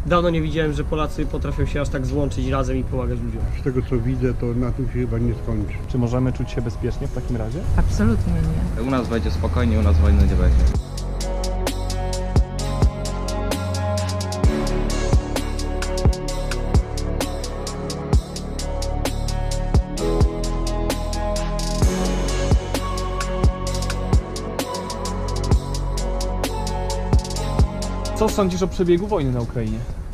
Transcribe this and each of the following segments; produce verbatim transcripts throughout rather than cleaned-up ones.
Dawno nie widziałem, że Polacy potrafią się aż tak złączyć razem i pomagać ludziom. Z tego co widzę, to na tym się chyba nie skończy. Czy możemy czuć się bezpiecznie w takim razie? Absolutnie nie. U nas będzie spokojnie, u nas wojny nie będzie. Co sądzisz o przebiegu wojny na Ukrainie?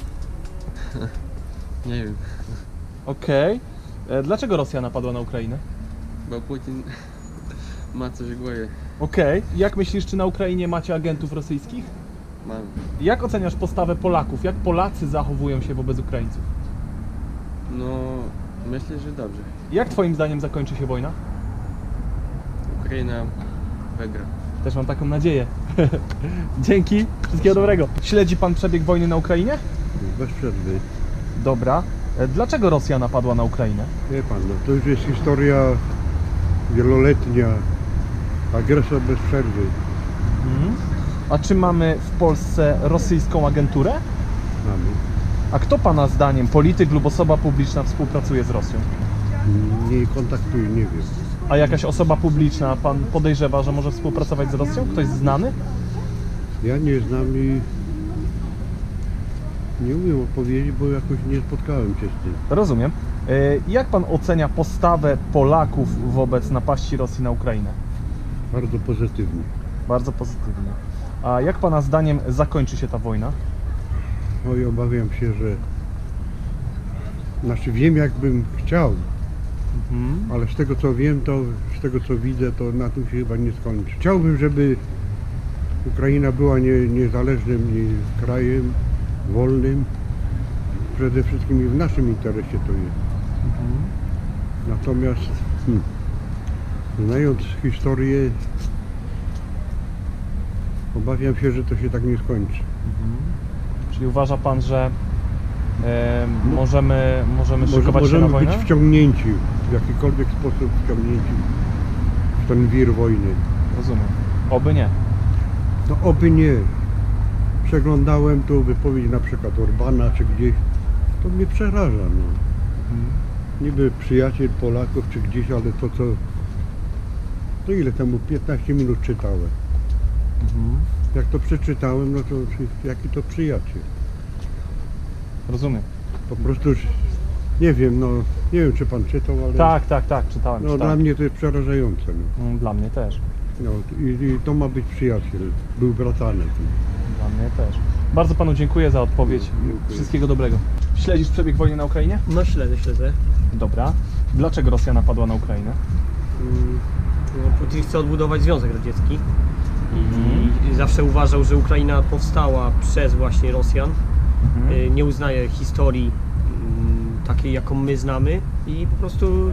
Nie wiem, Okej. Okay. Dlaczego Rosja napadła na Ukrainę? bo Putin ma coś w głowie. Okej. Okay. Jak myślisz, czy na Ukrainie macie agentów rosyjskich? Mam. Jak oceniasz postawę Polaków? Jak Polacy zachowują się wobec Ukraińców? No, myślę, że dobrze. Jak twoim zdaniem zakończy się wojna? Ukraina wygra. Też mam taką nadzieję. Dzięki, wszystkiego dobrego. Śledzi pan przebieg wojny na Ukrainie? Bez przerwy. Dobra. Dlaczego Rosja napadła na Ukrainę? Wie pan, no to już jest historia wieloletnia. Agresja bez przerwy. Mhm. A czy mamy w Polsce rosyjską agenturę? Mamy. A kto pana zdaniem, polityk lub osoba publiczna, współpracuje z Rosją? Nie kontaktuję, nie wiem. A jakaś osoba publiczna pan podejrzewa, że może współpracować z Rosją? Ktoś znany? Ja nie znam i nie umiem odpowiedzieć, bo jakoś nie spotkałem się z tym. Rozumiem. Jak pan ocenia postawę Polaków wobec napaści Rosji na Ukrainę? Bardzo pozytywnie. Bardzo pozytywnie. A jak pana zdaniem zakończy się ta wojna? No i obawiam się, że... Znaczy wiem, jakbym chciał, Mhm. ale z tego co wiem, to z tego co widzę, to na tym się chyba nie skończy. Chciałbym, żeby Ukraina była nie, niezależnym nie, krajem, wolnym. Przede wszystkim i w naszym interesie to jest. Mhm. Natomiast hmm, znając historię, obawiam się, że to się tak nie skończy. Mhm. Czyli uważa pan, że e, możemy, możemy Może, szykować się możemy na wojnę? być wciągnięci w jakikolwiek sposób wciągnięci w ten wir wojny. Rozumiem. Oby nie. No oby nie. Przeglądałem tu wypowiedź na przykład Orbana czy gdzieś. To mnie przeraża. No. Mhm. Niby przyjaciel Polaków czy gdzieś, ale to co... To ile temu? piętnaście minut czytałem. Mhm. Jak to przeczytałem, no to jaki to przyjaciel. Rozumiem. Po prostu nie wiem, no nie wiem czy pan czytał, ale Tak, tak, tak, czytałem. no, czytałem. dla mnie to jest przerażające. No. Mm, Dla mnie też. No, i, i to ma być przyjaciel, był bratanek. Dla mnie też. Bardzo panu dziękuję za odpowiedź. Dziękuję. Wszystkiego dobrego. Śledzisz przebieg wojny na Ukrainie? No śledzę, śledzę. Dobra. Dlaczego Rosja napadła na Ukrainę? Mm, no, Putin chce odbudować Związek Radziecki. Mhm. I zawsze uważał, że Ukraina powstała przez właśnie Rosjan. Mhm. Y, Nie uznaje historii mm, takiej, jaką my znamy i po prostu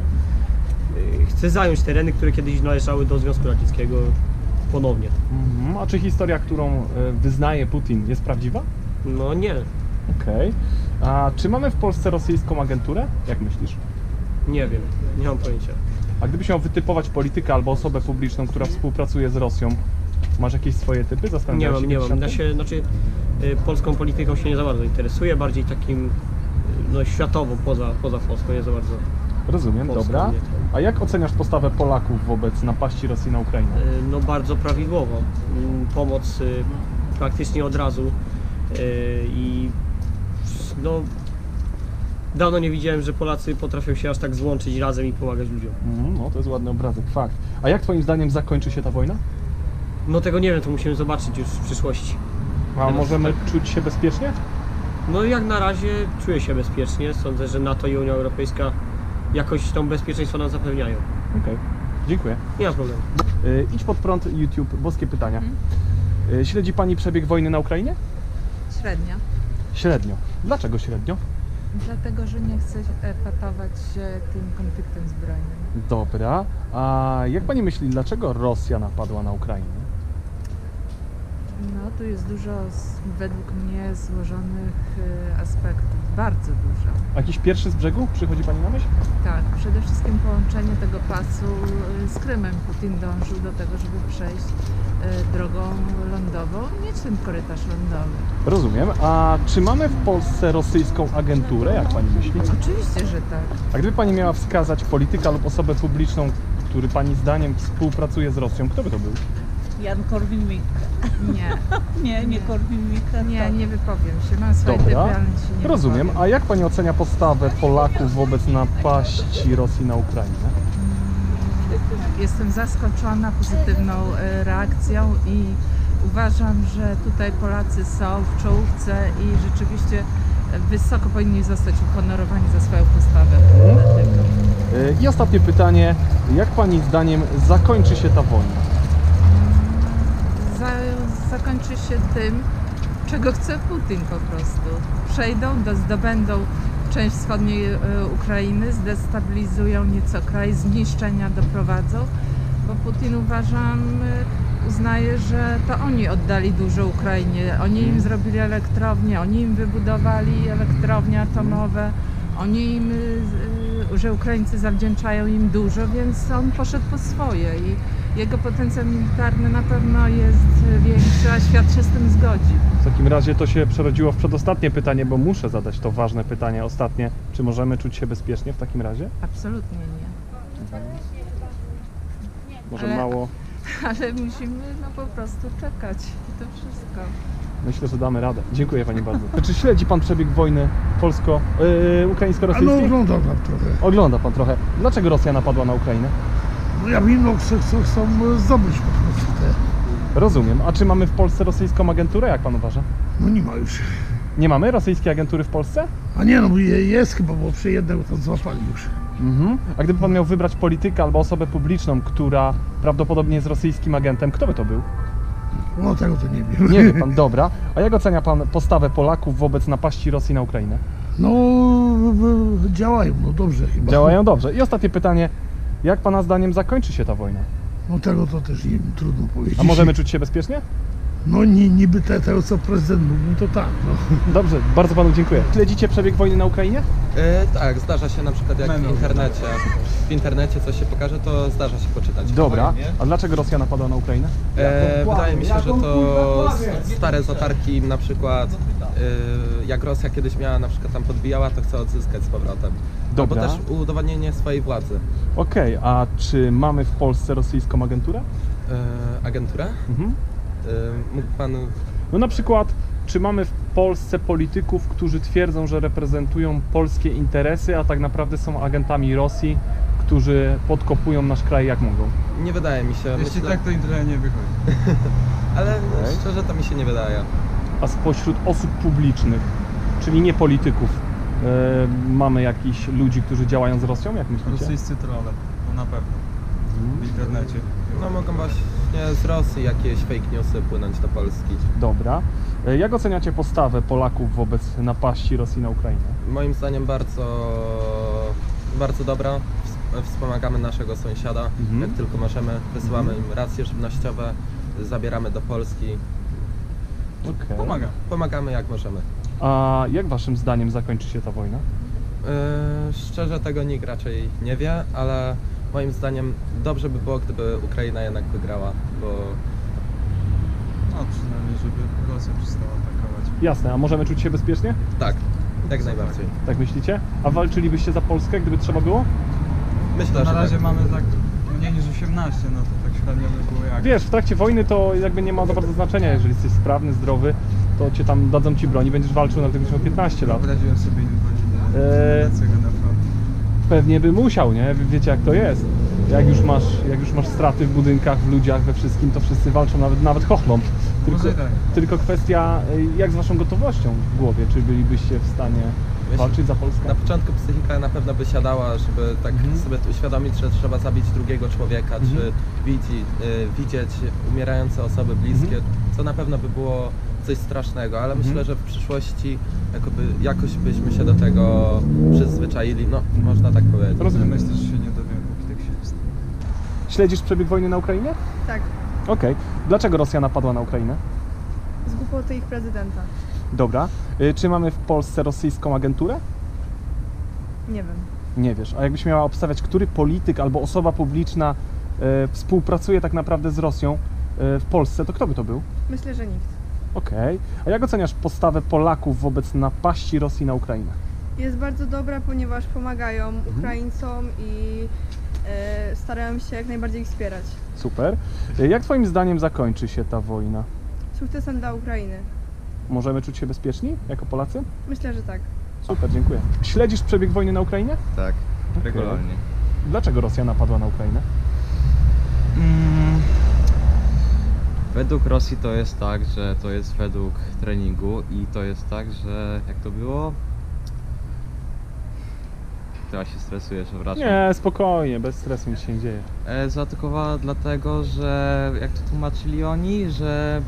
y, chce zająć tereny, które kiedyś należały do Związku Radzieckiego ponownie. Mhm. A czy historia, którą e, wyznaje Putin, jest prawdziwa? No nie, Okej. A czy mamy w Polsce rosyjską agenturę? Jak myślisz? nie wiem, nie mam pojęcia. A gdybyś miał wytypować polityka albo osobę publiczną, która współpracuje z Rosją, masz jakieś swoje typy? Nie Zastanawiałeś mam, się nie kiedyś mam. nad Ja tym? się, znaczy, y, polską polityką się nie za bardzo interesuję, bardziej takim y, no, światową, poza, poza Polską, nie za bardzo. Rozumiem, Polską dobra. nie. A jak oceniasz postawę Polaków wobec napaści Rosji na Ukrainę? Y, No bardzo prawidłowo. Mm, Pomoc y, praktycznie od razu y, i no dawno nie widziałem, że Polacy potrafią się aż tak złączyć razem i pomagać ludziom. Mhm, no to jest ładny obrazek, fakt. A jak twoim zdaniem zakończy się ta wojna? No tego nie wiem, to musimy zobaczyć już w przyszłości. A Teraz możemy tak. czuć się bezpiecznie? No jak na razie czuję się bezpiecznie. Sądzę, że NATO i Unia Europejska jakoś tą bezpieczeństwo nam zapewniają. Okej, dziękuję. Nie ma problemu. Y, idź pod prąd YouTube, boskie pytania. Y, śledzi pani przebieg wojny na Ukrainie? Średnio. Średnio. Dlaczego średnio? Dlatego, że nie chcę epatować się tym konfliktem zbrojnym. Dobra. A jak pani myśli, dlaczego Rosja napadła na Ukrainę? No, tu jest dużo, z, według mnie, złożonych y, aspektów. Bardzo dużo. A jakiś pierwszy z brzegu przychodzi Pani na myśl? Tak, przede wszystkim połączenie tego pasu y, z Krymem. Putin dążył do tego, żeby przejść y, drogą lądową, mieć ten korytarz lądowy. Rozumiem. A czy mamy w Polsce rosyjską agenturę, jak Pani myśli? Oczywiście, że tak. A gdyby Pani miała wskazać polityka lub osobę publiczną, który Pani zdaniem współpracuje z Rosją, kto by to był? Jan Korwin-Mikke. Nie, Nie, nie Nie. Korwin-Mikke. nie, to- nie wypowiem się. Mam swoje typy, Dobra, ale się nie rozumiem. wypowiem. A jak Pani ocenia postawę Polaków wobec napaści Rosji na Ukrainę? Jestem zaskoczona pozytywną e, reakcją i uważam, że tutaj Polacy są w czołówce i rzeczywiście wysoko powinni zostać uhonorowani za swoją postawę. Dlatego. Yy, I ostatnie pytanie. Jak Pani zdaniem zakończy się ta wojna? Za, zakończy się tym, czego chce Putin po prostu. Przejdą, do, zdobędą część wschodniej e, Ukrainy, zdestabilizują nieco kraj, zniszczenia doprowadzą, bo Putin, uważam, e, uznaje, że to oni oddali dużo Ukrainie. Oni im zrobili elektrownie, oni im wybudowali elektrownie atomowe, oni im, e, że Ukraińcy zawdzięczają im dużo, więc on poszedł po swoje i jego potencjał militarny na pewno jest większy, a świat się z tym zgodzi. W takim razie to się przerodziło w przedostatnie pytanie, bo muszę zadać to ważne pytanie ostatnie. Czy możemy czuć się bezpiecznie w takim razie? Absolutnie nie. Może Ale- mało... Ale musimy no po prostu czekać i to wszystko. Myślę, że damy radę. Dziękuję Pani bardzo. Czy śledzi Pan przebieg wojny polsko, yy, A no ukraińsko-rosyjskiej? oglądam tam trochę. Ogląda Pan trochę. Dlaczego Rosja napadła na Ukrainę? No ja wiem, no chcą, chcą, chcą zdobyć po prostu te. Rozumiem. A czy mamy w Polsce rosyjską agenturę, jak Pan uważa? No nie ma już. Nie mamy rosyjskiej agentury w Polsce? A nie no, bo je- jest chyba, bo przy jednego to złapali już. Mhm. A gdyby Pan miał wybrać polityka albo osobę publiczną, która prawdopodobnie jest rosyjskim agentem, kto by to był? No tego to nie wiem. Nie wie Pan, dobra. A jak ocenia Pan postawę Polaków wobec napaści Rosji na Ukrainę? No w- w- działają, no dobrze chyba. Działają dobrze. I ostatnie pytanie. Jak Pana zdaniem zakończy się ta wojna? No tego to też nie wiem, trudno powiedzieć. A możemy czuć się bezpiecznie? No ni, niby te, tego co prezydent mówił, to tak, no. Dobrze, bardzo Panu dziękuję. Śledzicie przebieg wojny na Ukrainie? E, tak, zdarza się na przykład jak w internecie, w internecie coś się pokaże, to zdarza się poczytać. Dobra. A dlaczego Rosja napadła na Ukrainę? E, wydaje mi się, że to s- stare zatarki, na przykład e, jak Rosja kiedyś miała, na przykład tam podbijała, to chce odzyskać z powrotem. Dobra. Albo też udowodnienie swojej władzy. Okej, a czy mamy w Polsce rosyjską agenturę? E, agenturę? Mhm. E, mógł pan... No na przykład, czy mamy w Polsce polityków, którzy twierdzą, że reprezentują polskie interesy, a tak naprawdę są agentami Rosji, którzy podkopują nasz kraj jak mogą? Nie wydaje mi się. Jeśli myślę, tak, to trochę nie wychodzi. ale no, Okej. szczerze to mi się nie wydaje. A spośród osób publicznych, czyli nie polityków, e, mamy jakichś ludzi, którzy działają z Rosją, jak myślicie? Rosyjscy trolle, to na pewno. W internecie. No mogą właśnie z Rosji jakieś fake newsy płynąć do Polski. Dobra. E, Jak oceniacie postawę Polaków wobec napaści Rosji na Ukrainę? Moim zdaniem bardzo, bardzo dobra. Ws- Wspomagamy naszego sąsiada, Mhm. jak tylko możemy. Wysyłamy im racje żywnościowe, zabieramy do Polski. Okej. Pomaga. Pomagamy jak możemy. A jak waszym zdaniem zakończy się ta wojna? Yy, szczerze tego nikt raczej nie wie, ale moim zdaniem dobrze by było, gdyby Ukraina jednak wygrała, bo No przynajmniej, żeby Rosja przestała atakować. Jasne, a możemy czuć się bezpiecznie? tak, jak najbardziej. Tak myślicie? A walczylibyście za Polskę, gdyby trzeba było? Myślę, Na że razie tak. mamy tak mniej niż osiemnaście, no to tak średnio by było jak. Wiesz, w trakcie wojny to jakby nie ma za bardzo znaczenia, jeżeli jesteś sprawny, zdrowy, to cię tam dadzą ci broń i będziesz walczył nawet gdybyś miał piętnaście lat. Wyobraziłem sobie inwalidę Eee. lecego na front. Pewnie by musiał, nie? Wiecie jak to jest. Jak już masz, jak już masz straty w budynkach, w ludziach, we wszystkim, to wszyscy walczą, nawet, nawet chochlą. Tylko, Może tak. tylko kwestia, y, jak z waszą gotowością w głowie, czy bylibyście w stanie Myślę, walczyć za Polskę? Na początku psychika na pewno by siadała, żeby tak Mhm. sobie uświadomić, że trzeba zabić drugiego człowieka, Mhm. czy widzi, y, widzieć umierające osoby bliskie, Mhm. co na pewno by było coś strasznego, ale Mhm. myślę, że w przyszłości jakoby, jakoś byśmy się do tego przyzwyczaili, no można tak powiedzieć. Rozumiem. Myślę, że się nie dowiemy, jak tak się jest. Śledzisz przebieg wojny na Ukrainie? Tak. Okej. Dlaczego Rosja napadła na Ukrainę? kłopoty ich prezydenta. Dobra. Y, Czy mamy w Polsce rosyjską agenturę? Nie wiem. Nie wiesz. A jakbyś miała obstawiać, który polityk albo osoba publiczna y, współpracuje tak naprawdę z Rosją y, w Polsce, to kto by to był? Myślę, że nikt. Okej. A jak oceniasz postawę Polaków wobec napaści Rosji na Ukrainę? Jest bardzo dobra, ponieważ pomagają Mhm. Ukraińcom i e, starają się jak najbardziej ich wspierać. Super. Y, Jak twoim zdaniem zakończy się ta wojna? Sukcesem dla Ukrainy. Możemy czuć się bezpieczni jako Polacy? Myślę, że tak. Super, dziękuję. Śledzisz przebieg wojny na Ukrainie? Tak, Okej. regularnie. Dlaczego Rosja napadła na Ukrainę? Mm. Według Rosji to jest tak, że to jest według treningu i to jest tak, że jak to było? Teraz się stresujesz, wracam. Nie, spokojnie, bez stresu, nic się nie dzieje. E, zaatakowała dlatego, że jak to tłumaczyli oni, że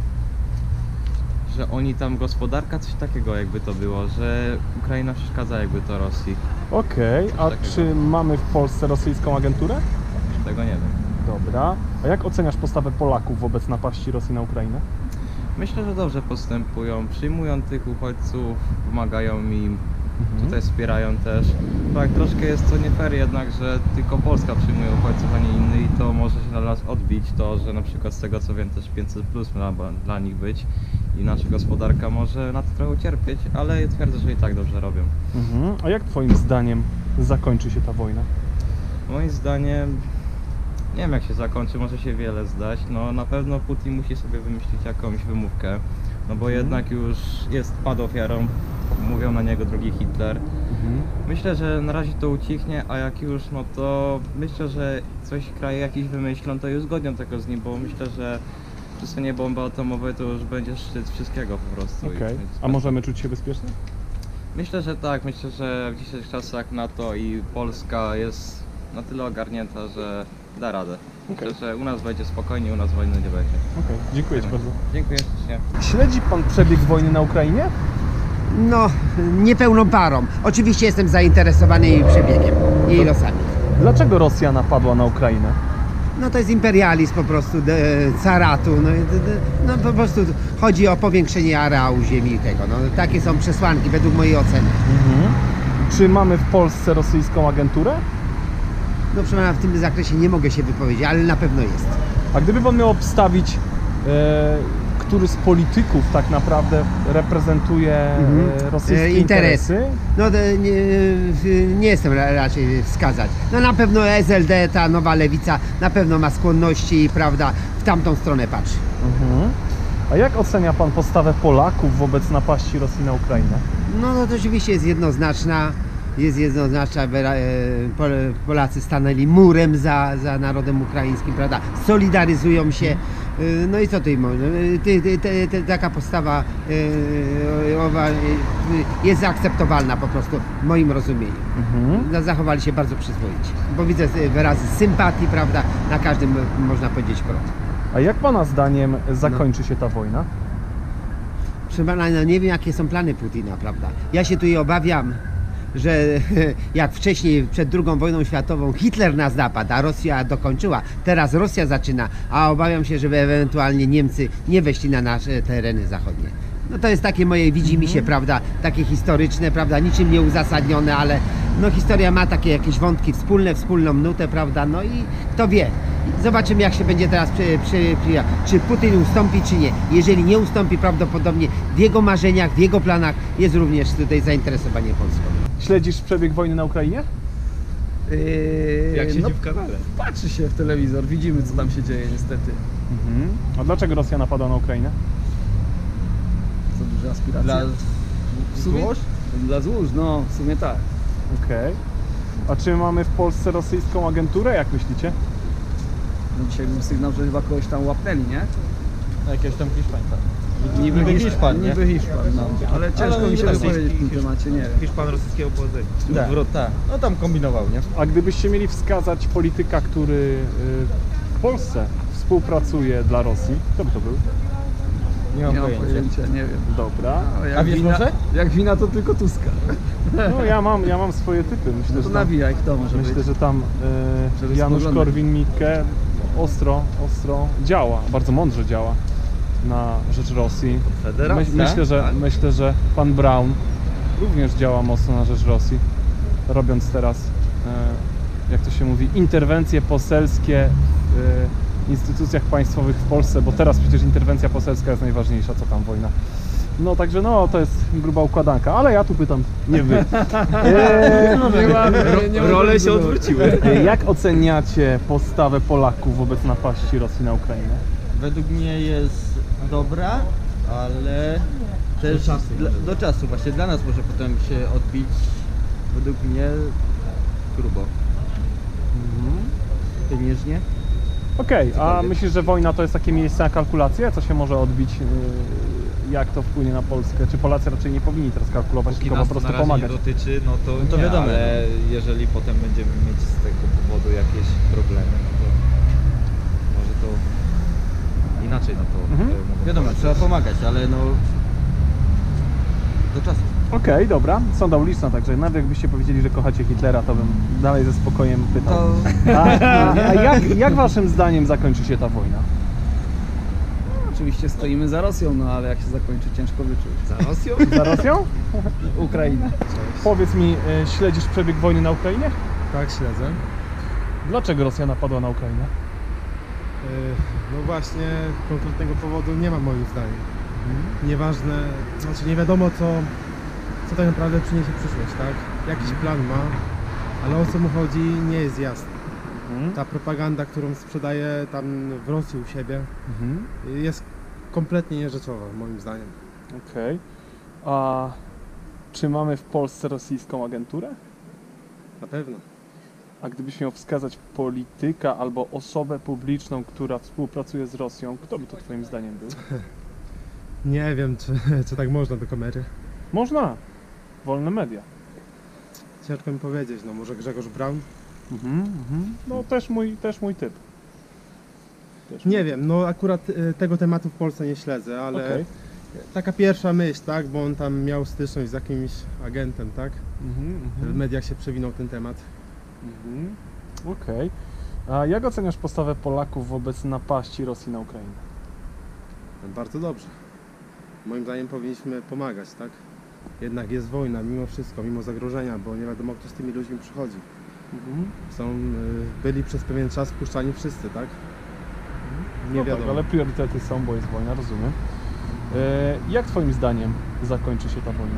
że oni tam gospodarka, coś takiego jakby to było, że Ukraina przeszkadza jakby to Rosji. Okej, a takiego. czy mamy w Polsce rosyjską agenturę? Tego nie wiem. Dobra. A jak oceniasz postawę Polaków wobec napaści Rosji na Ukrainę? Myślę, że dobrze postępują, przyjmują tych uchodźców, pomagają im, Mhm. tutaj wspierają też. Tak, troszkę jest to nie fair jednak, że tylko Polska przyjmuje uchodźców, a nie inny i to może się dla nas odbić, to, że na przykład z tego co wiem też pięćset plus ma dla nich być i nasza gospodarka może na to trochę ucierpieć, ale twierdzę, że i tak dobrze robią. Mhm. A jak twoim zdaniem zakończy się ta wojna? Moim zdaniem, nie wiem jak się zakończy, może się wiele zdać, no na pewno Putin musi sobie wymyślić jakąś wymówkę, no bo jednak już jest, padł ofiarą, mówią na niego drugi Hitler. Mhm. Myślę, że na razie to ucichnie, a jak już, no to myślę, że coś kraje jakieś wymyślą, to i uzgodnią tego z nim, bo myślę, że przysłanie bomby atomowej to już będzie szczyt wszystkiego po prostu. I Okej. będzie A możemy czuć się bezpiecznie? Myślę, że tak. Myślę, że w dzisiejszych czasach NATO i Polska jest na tyle ogarnięta, że da radę. Myślę, że u nas będzie spokojnie, u nas wojny nie będzie. Okej, dziękuję ci bardzo. Dziękuję ślicznie. Śledzi pan przebieg wojny na Ukrainie? No, niepełną parą. Oczywiście jestem zainteresowany jej przebiegiem, jej losami. Dlaczego Rosja napadła na Ukrainę? No to jest imperializm po prostu, de, caratu, no, de, de, no po prostu chodzi o powiększenie areału ziemi i tego, no takie są przesłanki według mojej oceny. Mhm. Czy mamy w Polsce rosyjską agenturę? No przynajmniej w tym zakresie nie mogę się wypowiedzieć, ale na pewno jest. A gdyby pan miał obstawić, e, który z polityków tak naprawdę reprezentuje Mhm. e, rosyjskie E, interesy? interesy? No to nie, nie jestem ra- raczej wskazać. No na pewno S L D, ta nowa lewica, na pewno ma skłonności, prawda, w tamtą stronę patrzy. Mhm. A jak ocenia pan postawę Polaków wobec napaści Rosji na Ukrainę? No, no to oczywiście jest jednoznaczna, jest jednoznaczna, Wera- e, Pol- Polacy stanęli murem za, za narodem ukraińskim, prawda, solidaryzują się, e, no i co tutaj można, E, ty, ty, ty, ty, taka postawa e, owa, e, jest zaakceptowalna po prostu w moim rozumieniu. Mhm. No, zachowali się bardzo przyzwoicie, bo widzę e, wyrazy sympatii, prawda, na każdym e, można powiedzieć kroku. A jak pana zdaniem zakończy się ta wojna? Proszę pana, no nie wiem jakie są plany Putina, prawda? Ja się tutaj obawiam, że jak wcześniej przed drugą wojną światową Hitler nas napadł, a Rosja dokończyła, teraz Rosja zaczyna, a obawiam się, żeby ewentualnie Niemcy nie weszli na nasze tereny zachodnie. No to jest takie moje widzimisię, prawda, takie historyczne, prawda, niczym nie uzasadnione, ale no historia ma takie jakieś wątki wspólne, wspólną nutę, prawda, no i kto wie. Zobaczymy jak się będzie teraz przy, przy, przy, czy Putin ustąpi, czy nie. Jeżeli nie ustąpi, prawdopodobnie w jego marzeniach, w jego planach jest również tutaj zainteresowanie Polską. Śledzisz przebieg wojny na Ukrainie? Yy, Jak siedzi no, w kanale. patrzy się w telewizor, widzimy co tam się dzieje niestety. Mhm. A dlaczego Rosja napadła na Ukrainę? Za duże aspiracje. Dla w sumie, złóż? Dla złóż, no w sumie tak. Okej. A czy mamy w Polsce rosyjską agenturę, jak myślicie? No dzisiaj był sygnał, że chyba kogoś tam łapnęli, nie? Jakieś tam Hiszpań, tak. Niby, Niby Hiszpan, Hiszpan, nie? niby Hiszpan, no. Ale ciężko Ale mi się niby wypowiedzieć w tym Hiszpan, temacie, nie wiem. Hiszpan rosyjskiego pochodzenia. Tak. Odwrót, tak. No tam kombinował, nie? A gdybyście mieli wskazać polityka, który y, w Polsce współpracuje dla Rosji, kto by to był? Nie mam Nie mam pojęcia. pojęcia, nie wiem. Dobra. No, jak A wiesz wina, może? Jak wina to tylko Tuska. No ja mam, ja mam swoje typy. Myślę, No to że tam, nawijaj, kto może myślę, być. że tam y, Żeby Janusz spoglądać. Korwin-Mikke ostro, ostro działa, bardzo mądrze działa. na rzecz Rosji. Konfederacja, My, myślę, że, tak? myślę, że pan Braun również działa mocno na rzecz Rosji, robiąc teraz, e, jak to się mówi, interwencje poselskie w e, instytucjach państwowych w Polsce, bo teraz przecież interwencja poselska jest najważniejsza, co tam wojna. No także no, to jest gruba układanka, ale ja tu pytam, nie wy. Eee, nie ma, nie ma role się odwróciły. Jak oceniacie postawę Polaków wobec napaści Rosji na Ukrainę? Według mnie jest dobra, ale też Do czasu dla, może. do czasu właśnie dla nas może potem się odbić według mnie grubo. Mhm. Pieniężnie. Okej, a Cokolwiek. myślisz, że wojna to jest takie miejsce na kalkulację? Co się może odbić? Yy, jak to wpłynie na Polskę? Czy Polacy raczej nie powinni teraz kalkulować, Póki tylko nas po prostu to na razie pomagać? nie dotyczy, no to, No to nie, wiadomo. ale jeżeli potem będziemy mieć z tego powodu jakieś problemy, no to może to inaczej na to Mhm. e, mogą Wiadomo, patrzeć. trzeba pomagać, ale no do czasu. Okej, dobra, sonda uliczna, także nawet jakbyście powiedzieli, że kochacie Hitlera, to bym dalej ze spokojem pytał. To... A, a, a jak, jak waszym zdaniem zakończy się ta wojna? Oczywiście stoimy za Rosją, no ale jak się zakończy, ciężko wyczuć. Za Rosją? Za Rosją? Ukraina. Powiedz mi, y, śledzisz przebieg wojny na Ukrainie? Tak, śledzę. Dlaczego Rosja napadła na Ukrainę? Yy, No właśnie, konkretnego powodu nie ma moim zdaniem. Nieważne, znaczy nie wiadomo co, co tak naprawdę przyniesie przyszłość, tak? Jakiś plan ma, ale o co mu chodzi nie jest jasne. Ta propaganda, którą sprzedaje tam w Rosji u siebie, Mhm. jest kompletnie nierzeczowa moim zdaniem. Okej. A czy mamy w Polsce rosyjską agenturę? Na pewno. A gdybyś miał wskazać polityka albo osobę publiczną, która współpracuje z Rosją, kto by to twoim zdaniem był? Nie wiem, czy, czy tak można do kamery. Można. Wolne media. Ciężko mi powiedzieć, no może Grzegorz Braun? Mhm, mhm. No też mój, też mój typ. Też Nie mój wiem, no akurat y, tego tematu w Polsce nie śledzę, ale Okej. taka pierwsza myśl, tak, bo on tam miał styczność z jakimś agentem, tak? Mhm, mhm. W mediach się przewinął ten temat. Mhm. Okej. A jak oceniasz postawę Polaków wobec napaści Rosji na Ukrainę? Bardzo dobrze. Moim zdaniem powinniśmy pomagać, tak? Jednak jest wojna, mimo wszystko, mimo zagrożenia, bo nie wiadomo kto z tymi ludźmi przychodzi. Mhm. Są, y, byli przez pewien czas wpuszczani wszyscy, tak? Nie No wiadomo. tak, ale priorytety są, bo jest wojna, rozumiem. E, jak twoim zdaniem zakończy się ta wojna?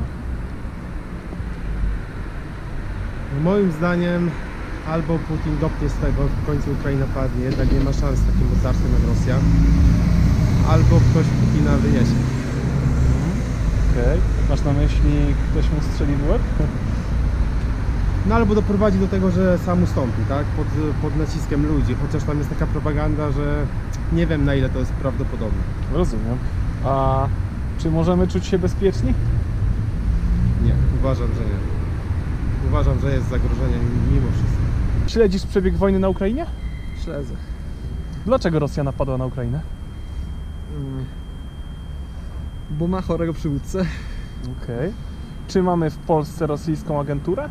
Moim zdaniem albo Putin dopnie z tego, w końcu Ukraina padnie, jednak nie ma szans z takim mocarstwem jak Rosja, albo ktoś Putina wyniesie. Okej. Masz na myśli, ktoś mu strzeli w łeb? No albo doprowadzi do tego, że sam ustąpi, tak? Pod, pod naciskiem ludzi, chociaż tam jest taka propaganda, że nie wiem na ile to jest prawdopodobne. Rozumiem. A czy możemy czuć się bezpieczni? Nie, uważam, że nie. Uważam, że jest zagrożenie mimo wszystko. Śledzisz przebieg wojny na Ukrainie? Śledzę. Dlaczego Rosja napadła na Ukrainę? Mm. Bo ma chorego przywódcę. Okej. Czy mamy w Polsce rosyjską agenturę?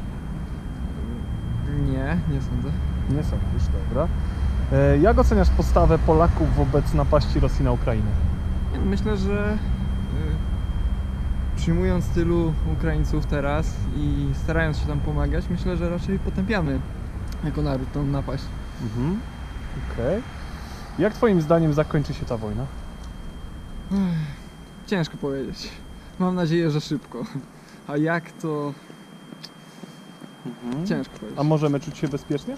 Nie, nie sądzę. Nie sądzisz, dobra. E, jak oceniasz postawę Polaków wobec napaści Rosji na Ukrainę? Myślę, że y, przyjmując tylu Ukraińców teraz i starając się tam pomagać, myślę, że raczej potępiamy jako naród tą napaść. Mhm. Okej. Jak twoim zdaniem zakończy się ta wojna? Ech, ciężko powiedzieć. Mam nadzieję, że szybko. A jak to... Mhm. Ciężko powiedzieć. A możemy czuć się bezpiecznie?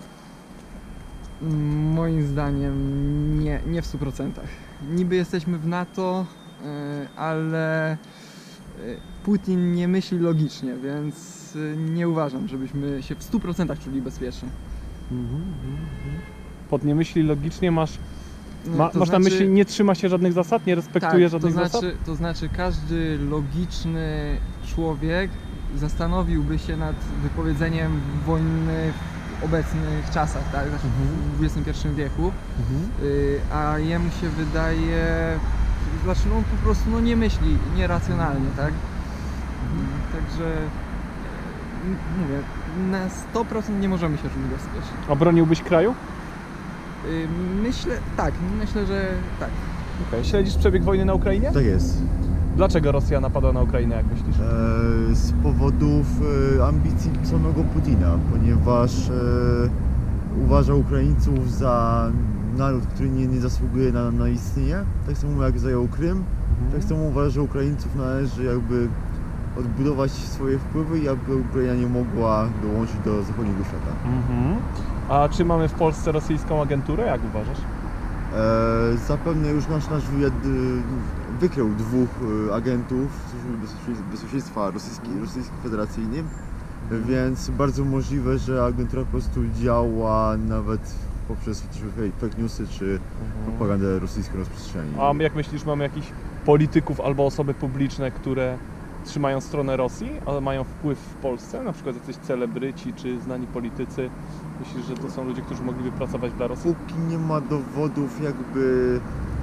Moim zdaniem nie, nie w stu procentach. Niby jesteśmy w NATO, y, ale y, Putin nie myśli logicznie, więc y, nie uważam, żebyśmy się w stu procentach czuli bezpiecznie. Mhm. Pod nie myśli logicznie masz, No, ma, to masz na znaczy- myśli nie trzyma się żadnych zasad, nie respektuje tak, żadnych to zasad? znaczy, to znaczy każdy logiczny człowiek zastanowiłby się nad wypowiedzeniem wojny w obecnych czasach, tak? Znaczy w dwudziestym pierwszym wieku, Mhm. y, a jemu się wydaje, znaczy no on po prostu no, nie myśli nieracjonalnie, tak? Także y, mówię, na sto procent nie możemy się czuć bezpiecznie. A broniłbyś kraju? Y, Myślę, tak, myślę, że tak. Okay. Śledzisz przebieg wojny na Ukrainie? Tak jest. Dlaczego Rosja napadła na Ukrainę, jak myślisz? E, z powodów e, ambicji samego Putina, ponieważ e, uważa Ukraińców za naród, który nie, nie zasługuje na, na istnienie, tak samo jak zajął Krym, mhm. tak samo uważa, że Ukraińców należy jakby odbudować swoje wpływy i aby Ukraina nie mogła dołączyć do zachodniego świata. Mhm. A czy mamy w Polsce rosyjską agenturę, jak uważasz? E, zapewne już nasz, nasz wywiad e, wykrył dwóch e, agentów Służby Bezpieczeństwa Rosyjskiej, Rosyjskiej Federacyjnej, więc bardzo możliwe, że agentura po prostu działa nawet poprzez fake newsy czy mhm. propagandę rosyjską rozprzestrzeni. A jak myślisz, mamy jakichś polityków albo osoby publiczne, które trzymają stronę Rosji, ale mają wpływ w Polsce? Na przykład jacyś celebryci czy znani politycy? Myślisz, że to są ludzie, którzy mogliby pracować dla Rosji? Póki nie ma dowodów, jakby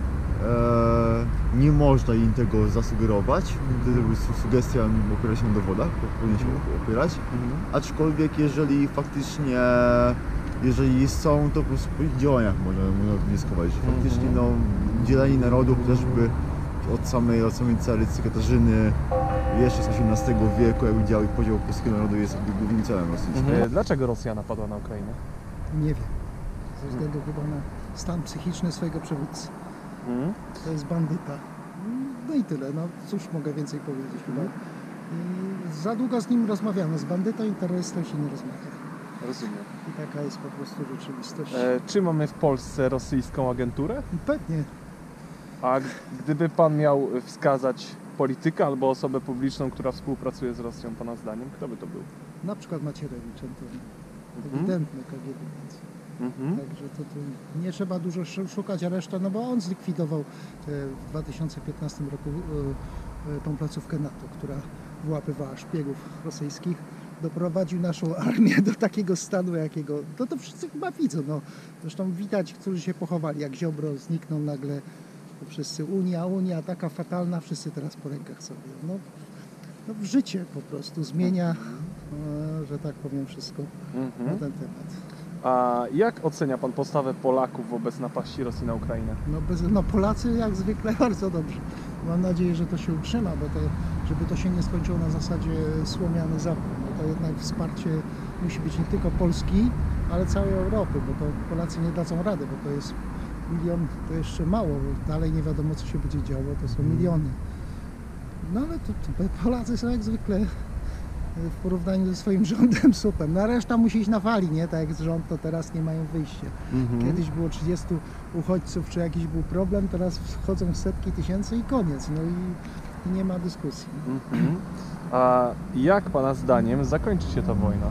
e, nie można im tego zasugerować. Gdyby sugestia opiera się na dowodach, powinien się opierać. Mhm. Aczkolwiek jeżeli faktycznie, jeżeli są, to po prostu po ich działaniach można, można wnioskować, że faktycznie no, dzielenie narodu chociażby od samej, od samej carycy Katarzyny jeszcze z osiemnastego wieku, jakby dział i podział polskiego narodu jest jakby głównym celem rosyjskim. Mhm. Dlaczego Rosja napadła na Ukrainę? Nie wiem. Ze względu chyba na stan psychiczny swojego przywódcy. Mhm. To jest bandyta. No i tyle. No cóż mogę więcej powiedzieć chyba. I za długo z nim rozmawiano. Z bandytą i terrorystą się nie rozmawia. Rozumiem. I taka jest po prostu rzeczywistość. E, czy mamy w Polsce rosyjską agenturę? Pewnie. A gdyby pan miał wskazać polityka albo osobę publiczną, która współpracuje z Rosją, pana zdaniem, kto by to był? Na przykład Macierewicz, to Mhm. ewidentny K G B. Mhm. Także to, to nie trzeba dużo szukać, a reszta, no bo on zlikwidował e, w dwa tysiące piętnastym roku e, e, tą placówkę NATO, która wyłapywała szpiegów rosyjskich. Doprowadził naszą armię do takiego stanu, jakiego, no to wszyscy chyba widzą. No. Zresztą widać, którzy się pochowali, jak Ziobro zniknął nagle, to wszyscy Unia, Unia, taka fatalna, wszyscy teraz po rękach sobie. No, no życie po prostu zmienia, e, że tak powiem, wszystko Mhm. na ten temat. A jak ocenia pan postawę Polaków wobec napaści Rosji na Ukrainę? No, bez, no Polacy jak zwykle bardzo dobrze. Mam nadzieję, że to się utrzyma, bo to, żeby to się nie skończyło na zasadzie słomiany zapał. Bo to jednak wsparcie musi być nie tylko Polski, ale całej Europy, bo to Polacy nie dadzą rady, bo to jest milion, to jeszcze mało, dalej nie wiadomo co się będzie działo, to są miliony. No ale to, to Polacy są jak zwykle w porównaniu ze swoim rządem super. No a reszta musi iść na fali, nie? Tak jak z rząd, to teraz nie mają wyjścia. Mhm. Kiedyś było trzydziestu uchodźców, czy jakiś był problem, teraz wchodzą setki tysięcy i koniec. No i, i nie ma dyskusji. Mhm. A jak pana zdaniem zakończy się ta wojna?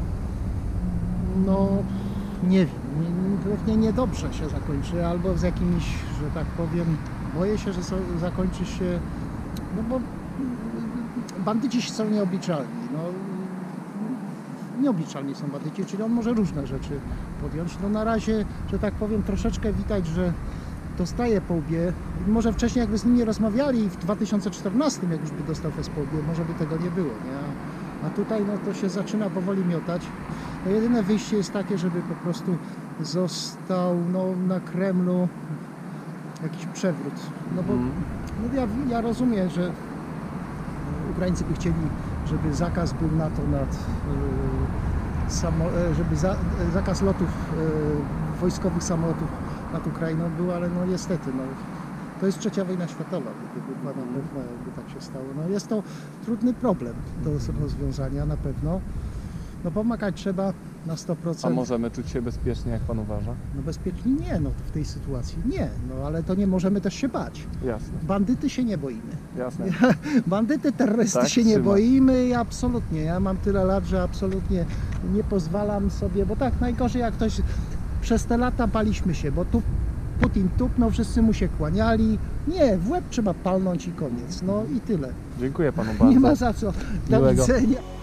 No nie wiem, nie, pewnie niedobrze się zakończy, albo z jakimiś, że tak powiem, boję się, że so, zakończy się, no bo bandyci są nieobliczalni. No, nieobliczalni są bandyci, czyli on może różne rzeczy podjąć. No na razie, że tak powiem, troszeczkę widać, że dostaje po łbie. Może wcześniej jakby z nim nie rozmawiali w dwa tysiące czternastym, jak już by dostał fest po łbie, może by tego nie było, nie? A tutaj no to się zaczyna powoli miotać. No jedyne wyjście jest takie, żeby po prostu został no, na Kremlu jakiś przewrót. No bo no ja, ja rozumiem, że Ukraińcy by chcieli, żeby zakaz był na to nad y, samo, żeby za, zakaz lotów y, wojskowych samolotów nad Ukrainą był, ale no niestety no, to jest trzecia wojna światowa, gdyby na pewno jakby tak się stało. No, jest to trudny problem do rozwiązania na pewno. No pomagać trzeba na sto procent. A możemy czuć się bezpiecznie, jak pan uważa? No bezpiecznie nie, no w tej sytuacji nie, no ale to nie możemy też się bać. Jasne. Bandyty się nie boimy. Jasne. Bandyty, terrorysty Tak, się nie trzyma. boimy i absolutnie. Ja mam tyle lat, że absolutnie nie pozwalam sobie, bo tak najgorzej jak ktoś przez te lata baliśmy się, bo tu Putin tupnął, wszyscy mu się kłaniali. Nie, w łeb trzeba palnąć i koniec. No i tyle. Dziękuję panu bardzo. Nie ma za co. Do Miłego. widzenia.